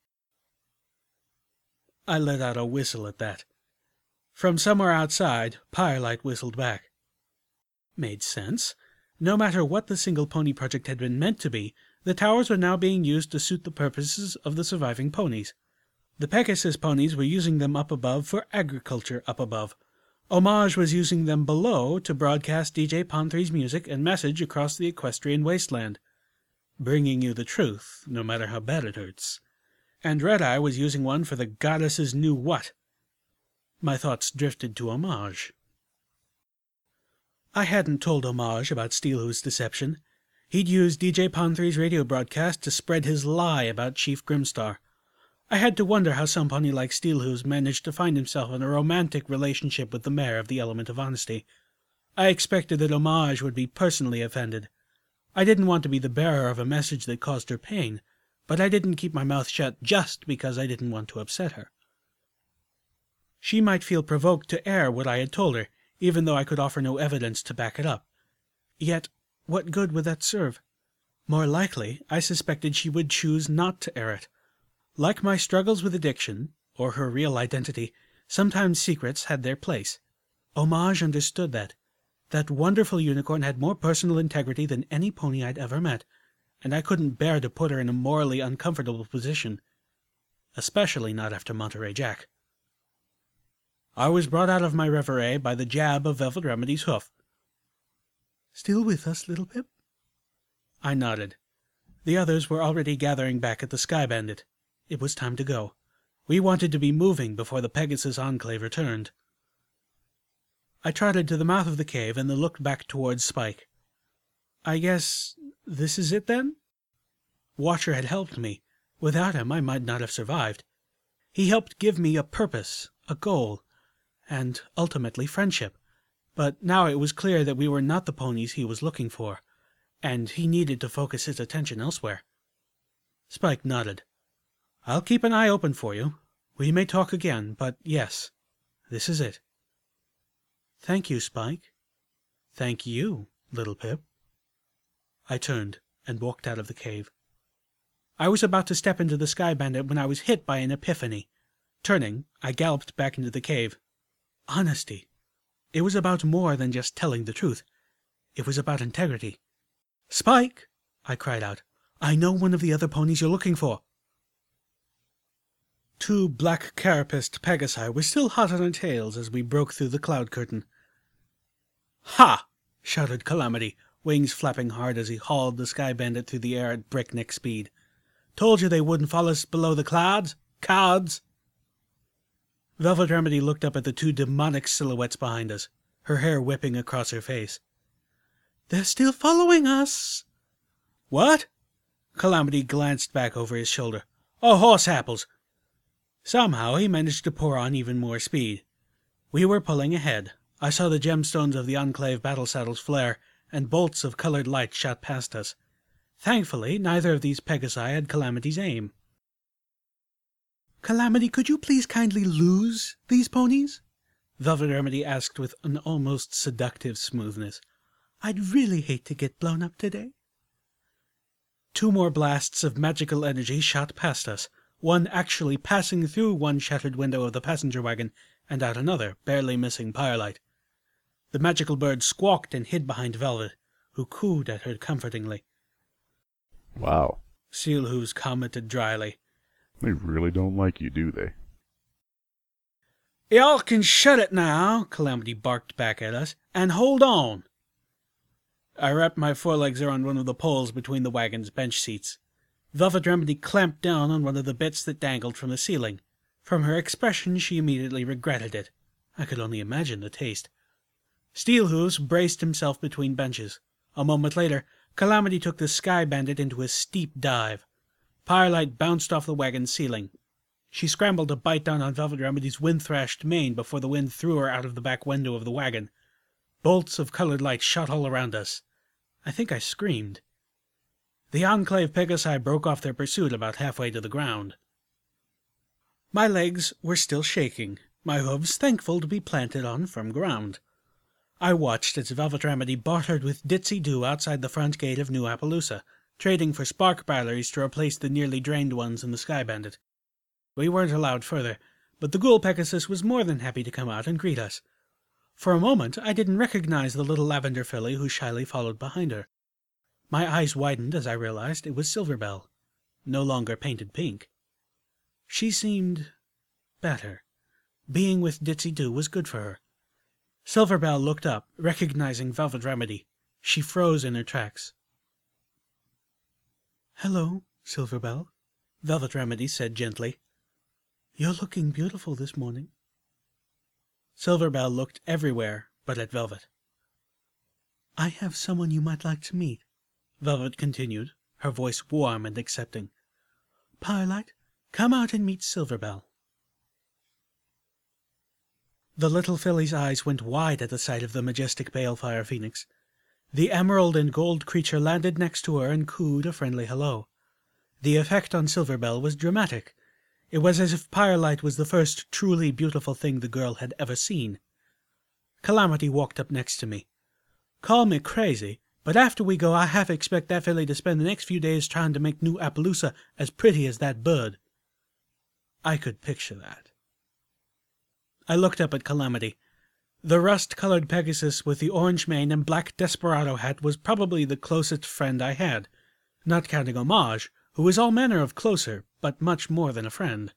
A: I let out a whistle at that. From somewhere outside, Firelight whistled back. Made sense. No matter what the single pony project had been meant to be, the towers were now being used to suit the purposes of the surviving ponies. The Pegasus ponies were using them up above for agriculture up above. Homage was using them below to broadcast D J Ponthree's music and message across the equestrian wasteland, bringing you the truth, no matter how bad it hurts. And Red Eye was using one for the goddesses knew what. My thoughts drifted to Homage. I hadn't told Homage about Steelhooves' deception. He'd used D J Ponthree's radio broadcast to spread his lie about Chief Grimstar. I had to wonder how some pony like Steelhooves managed to find himself in a romantic relationship with the mayor of the Element of Honesty. I expected that Homage would be personally offended. I didn't want to be the bearer of a message that caused her pain, but I didn't keep my mouth shut just because I didn't want to upset her. She might feel provoked to air what I had told her, even though I could offer no evidence to back it up. Yet, what good would that serve? More likely, I suspected she would choose not to air it. Like my struggles with addiction, or her real identity, sometimes secrets had their place. Homage understood that. That wonderful unicorn had more personal integrity than any pony I'd ever met, and I couldn't bear to put her in a morally uncomfortable position, especially not after Monterey Jack. I was brought out of my reverie by the jab of Velvet Remedy's hoof. "Still with us, little Pip?" I nodded. The others were already gathering back at the Sky Bandit. It was time to go. We wanted to be moving before the Pegasus Enclave returned. I trotted to the mouth of the cave and then looked back towards Spike. I guess this is it, then? Watcher had helped me. Without him, I might not have survived. He helped give me a purpose, a goal, and ultimately friendship. But now it was clear that we were not the ponies he was looking for, and he needed to focus his attention elsewhere. Spike nodded. "I'll keep an eye open for you. We may talk again, but yes, this is it." "Thank you, Spike." "Thank you, little Pip." I turned and walked out of the cave. I was about to step into the Sky Bandit when I was hit by an epiphany. Turning, I galloped back into the cave. Honesty. It was about more than just telling the truth. It was about integrity. "Spike!" I cried out. "I know one of the other ponies you're looking for." Two black carapaced Pegasi were still hot on our tails as we broke through the cloud curtain. "Ha!" shouted Calamity, wings flapping hard as he hauled the Sky Bandit through the air at breakneck speed. "Told you they wouldn't follow us below the clouds, cowards!" Velvet Remedy looked up at the two demonic silhouettes behind us, her hair whipping across her face. "They're still following us!" "What?" Calamity glanced back over his shoulder. "Oh, horse apples!" Somehow he managed to pour on even more speed. We were pulling ahead. I saw the gemstones of the Enclave battle saddles flare, and bolts of colored light shot past us. Thankfully, neither of these Pegasi had Calamity's aim. "Calamity, could you please kindly lose these ponies?" Velvet Remedy asked with an almost seductive smoothness. "I'd really hate to get blown up today." Two more blasts of magical energy shot past us, one actually passing through one shattered window of the passenger wagon and out another, barely missing Firelight. The magical bird squawked and hid behind Velvet, who cooed at her comfortingly.
B: "Wow,"
A: Steelhooves commented dryly.
B: "They really don't like you, do they?"
A: "Y'all can shut it now," Calamity barked back at us, "and hold on." I wrapped my forelegs around one of the poles between the wagon's bench seats. Velvet Remedy clamped down on one of the bits that dangled from the ceiling. From her expression, she immediately regretted it. I could only imagine the taste. Steelhooves braced himself between benches. A moment later, Calamity took the Sky Bandit into a steep dive. Firelight bounced off the wagon's ceiling. She scrambled to bite down on Velvet Remedy's wind-thrashed mane before the wind threw her out of the back window of the wagon. Bolts of colored light shot all around us. I think I screamed. The Enclave Pegasi broke off their pursuit about halfway to the ground. My legs were still shaking, my hooves thankful to be planted on firm ground. I watched as Velvet Remedy bartered with Ditzy Doo outside the front gate of New Appaloosa, trading for spark batteries to replace the nearly drained ones in the Sky Bandit. We weren't allowed further, but the Ghoul Pegasus was more than happy to come out and greet us. For a moment I didn't recognize the little lavender filly who shyly followed behind her. My eyes widened as I realized it was Silverbell, no longer painted pink. She seemed better. Being with Ditzy-Doo was good for her. Silverbell looked up, recognizing Velvet Remedy. She froze in her tracks. "Hello, Silverbell," Velvet Remedy said gently. "You're looking beautiful this morning." Silverbell looked everywhere but at Velvet. "I have someone you might like to meet," Velvet continued, her voice warm and accepting. "Firelight, come out and meet Silverbell." The little filly's eyes went wide at the sight of the majestic Balefire Phoenix. The emerald and gold creature landed next to her and cooed a friendly hello. The effect on Silverbell was dramatic. It was as if Firelight was the first truly beautiful thing the girl had ever seen. Calamity walked up next to me. "Call me crazy, but after we go I half expect that filly to spend the next few days trying to make New Appaloosa as pretty as that bird." I could picture that. I looked up at Calamity. The rust-colored Pegasus with the orange mane and black desperado hat was probably the closest friend I had, not counting Homage, who was all manner of closer, but much more than a friend.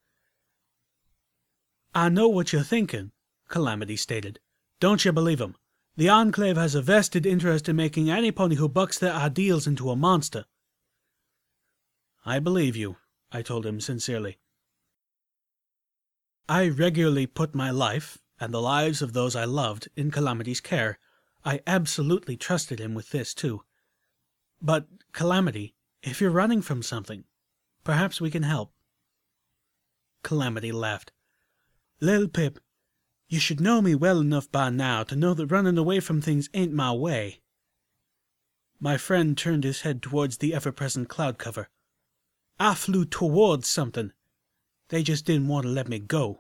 A: "I know what you're thinking," Calamity stated. "Don't you believe him. The Enclave has a vested interest in making any pony who bucks their ideals into a monster." "I believe you," I told him sincerely. I regularly put my life, and the lives of those I loved, in Calamity's care. I absolutely trusted him with this, too. "But, Calamity, if you're running from something, perhaps we can help." Calamity laughed. "Lil Pip, you should know me well enough by now to know that running away from things ain't my way." My friend turned his head towards the ever-present cloud cover. "I flew towards something. They just didn't want to let me go."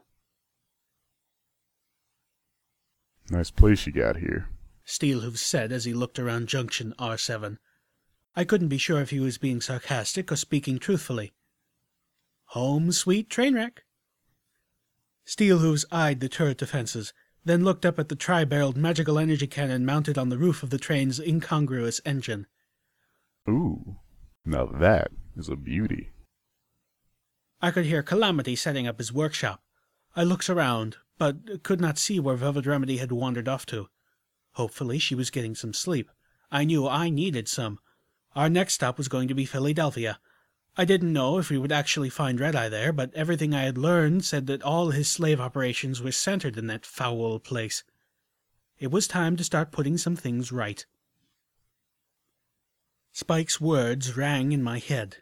B: Nice place you got here,
A: Steelhooves said as he looked around Junction R seven. I couldn't be sure if he was being sarcastic or speaking truthfully. "Home sweet train wreck." Steelhooves eyed the turret defenses, then looked up at the tri-barreled magical energy cannon mounted on the roof of the train's incongruous engine.
B: Ooh, now that is a beauty.
A: I could hear Calamity setting up his workshop. I looked around, but could not see where Velvet Remedy had wandered off to. Hopefully she was getting some sleep. I knew I needed some. Our next stop was going to be Philadelphia. I didn't know if we would actually find Red-Eye there, but everything I had learned said that all his slave operations were centered in that foul place. It was time to start putting some things right. Spike's words rang in my head.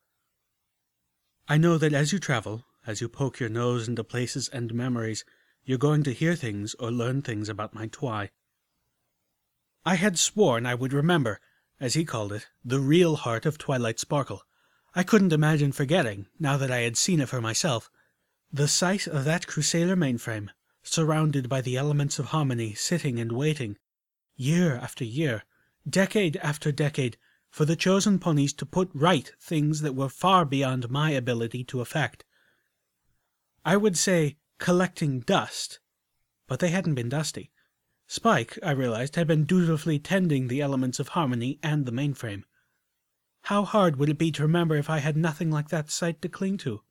A: "I know that as you travel, as you poke your nose into places and memories, you're going to hear things or learn things about my Twy." I had sworn I would remember, as he called it, the real heart of Twilight Sparkle. I couldn't imagine forgetting, now that I had seen it for myself. The sight of that Crusader mainframe, surrounded by the elements of harmony, sitting and waiting, year after year, decade after decade, for the chosen ponies to put right things that were far beyond my ability to effect. I would say collecting dust, but they hadn't been dusty. Spike, I realized, had been dutifully tending the elements of harmony and the mainframe. How hard would it be to remember if I had nothing like that sight to cling to?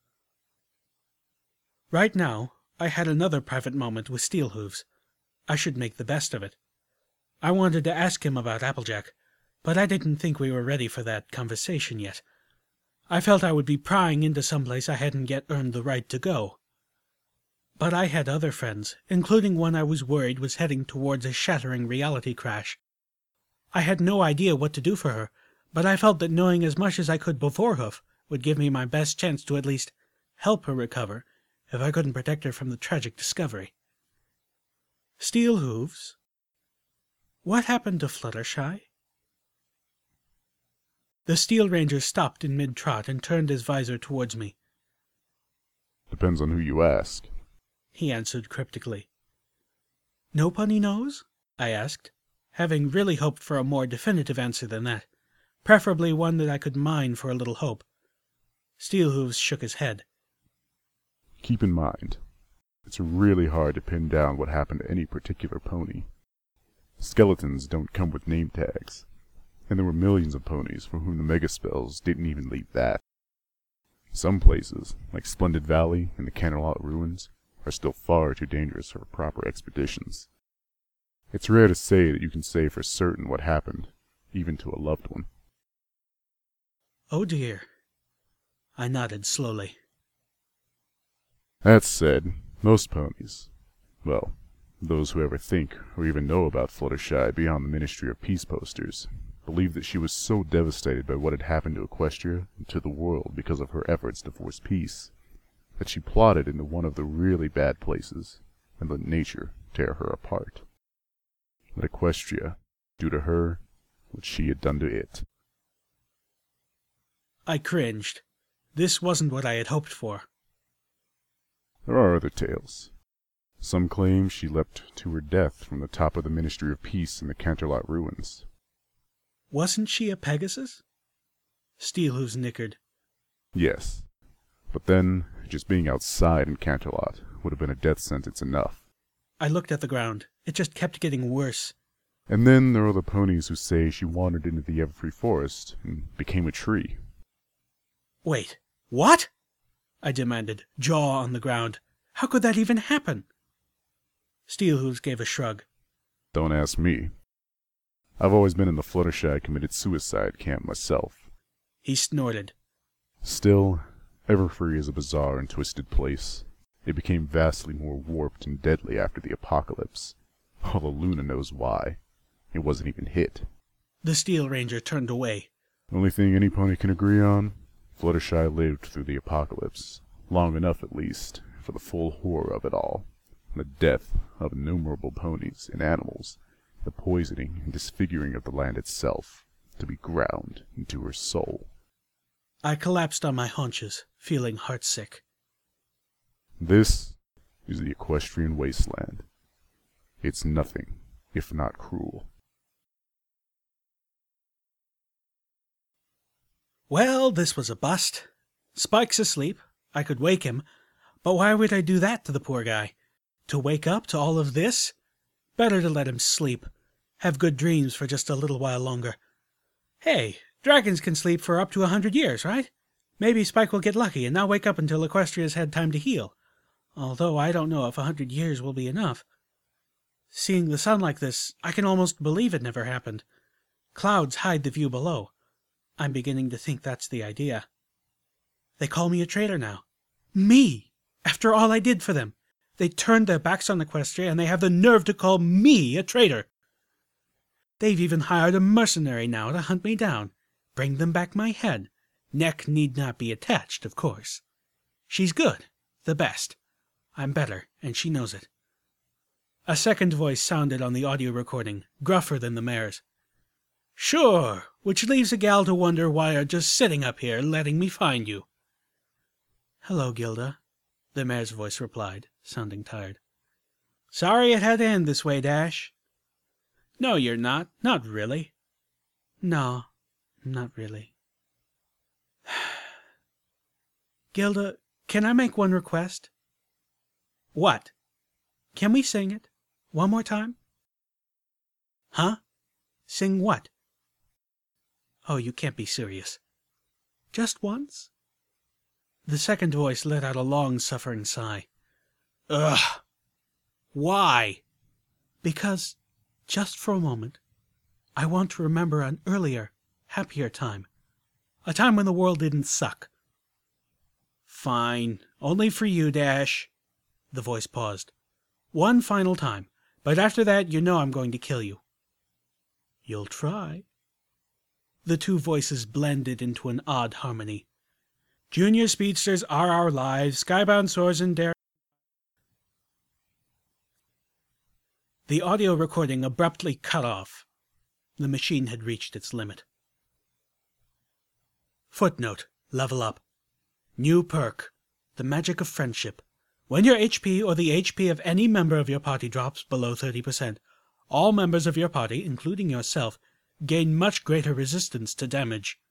A: Right now, I had another private moment with Steelhooves. I should make the best of it. I wanted to ask him about Applejack, but I didn't think we were ready for that conversation yet. I felt I would be prying into some place I hadn't yet earned the right to go. But I had other friends, including one I was worried was heading towards a shattering reality crash. I had no idea what to do for her, but I felt that knowing as much as I could beforehoof would give me my best chance to at least help her recover, if I couldn't protect her from the tragic discovery. "Steelhooves, what happened to Fluttershy?" The Steel Ranger stopped in mid-trot and turned his visor towards me.
B: Depends on who you ask,
A: he answered cryptically. "No pony knows?" I asked, having really hoped for a more definitive answer than that, preferably one that I could mine for a little hope. Steelhooves shook his head.
B: Keep in mind, it's really hard to pin down what happened to any particular pony. Skeletons don't come with name tags, and there were millions of ponies for whom the mega spells didn't even leave that. Some places, like Splendid Valley and the Canterlot Ruins, are still far too dangerous for proper expeditions. It's rare to say that you can say for certain what happened, even to a loved one.
A: Oh dear. I nodded slowly.
B: That said, most ponies, well, those who ever think or even know about Fluttershy beyond the Ministry of Peace posters, believe that she was so devastated by what had happened to Equestria and to the world because of her efforts to force peace, that she plotted into one of the really bad places and let nature tear her apart. Let Equestria do to her what she had done to it.
A: I cringed. This wasn't what I had hoped for.
B: There are other tales. Some claim she leapt to her death from the top of the Ministry of Peace in the Canterlot Ruins.
A: Wasn't she a Pegasus? Steelhooves nickered.
B: Yes, but then, just being outside in Canterlot would have been a death sentence enough.
A: I looked at the ground. It just kept getting worse.
B: And then there are the ponies who say she wandered into the Everfree Forest and became a tree.
A: Wait, what? I demanded, jaw on the ground. How could that even happen? Steelhooves gave a shrug.
B: Don't ask me. I've always been in the Fluttershy committed suicide camp myself.
A: He snorted.
B: Still, Everfree is a bizarre and twisted place. It became vastly more warped and deadly after the apocalypse, although Luna knows why. It wasn't even hit.
A: The Steel Ranger turned away.
B: Only thing any pony can agree on, Fluttershy lived through the apocalypse, long enough at least, for the full horror of it all, the death of innumerable ponies and animals, the poisoning and disfiguring of the land itself, to be ground into her soul.
A: I collapsed on my haunches, feeling heartsick.
B: This is the Equestrian Wasteland. It's nothing if not cruel.
A: Well, this was a bust. Spike's asleep. I could wake him. But why would I do that to the poor guy? To wake up to all of this? Better to let him sleep. Have good dreams for just a little while longer. Hey, dragons can sleep for up to a hundred years, right? Maybe Spike will get lucky and not wake up until Equestria's had time to heal. Although I don't know if a hundred years will be enough. Seeing the sun like this, I can almost believe it never happened. Clouds hide the view below. I'm beginning to think that's the idea. They call me a traitor now. Me! After all I did for them. They turned their backs on Equestria and they have the nerve to call me a traitor. They've even hired a mercenary now to hunt me down. Bring them back my head. Neck need not be attached, of course. She's good. The best. I'm better, and she knows it. A second voice sounded on the audio recording, gruffer than the mayor's. Sure, which leaves a gal to wonder why you're just sitting up here letting me find you. Hello, Gilda, the mayor's voice replied, sounding tired. Sorry it had to end this way, Dash. No, you're not. Not really. No, not really. Gilda, can I make one request? What? Can we sing it? One more time? Huh? Sing what? Oh, you can't be serious. Just once? The second voice let out a long, suffering sigh. Ugh! Why? Because, just for a moment, I want to remember an earlier, happier time. A time when the world didn't suck. Fine. Only for you, Dash. The voice paused. One final time, but after that you know I'm going to kill you. You'll try. The two voices blended into an odd harmony. Junior speedsters are our lives, skybound soars and dare. The audio recording abruptly cut off. The machine had reached its limit. Footnote. Level up. New perk. The magic of friendship. When your H P or the H P of any member of your party drops below thirty percent, all members of your party, including yourself, gain much greater resistance to damage.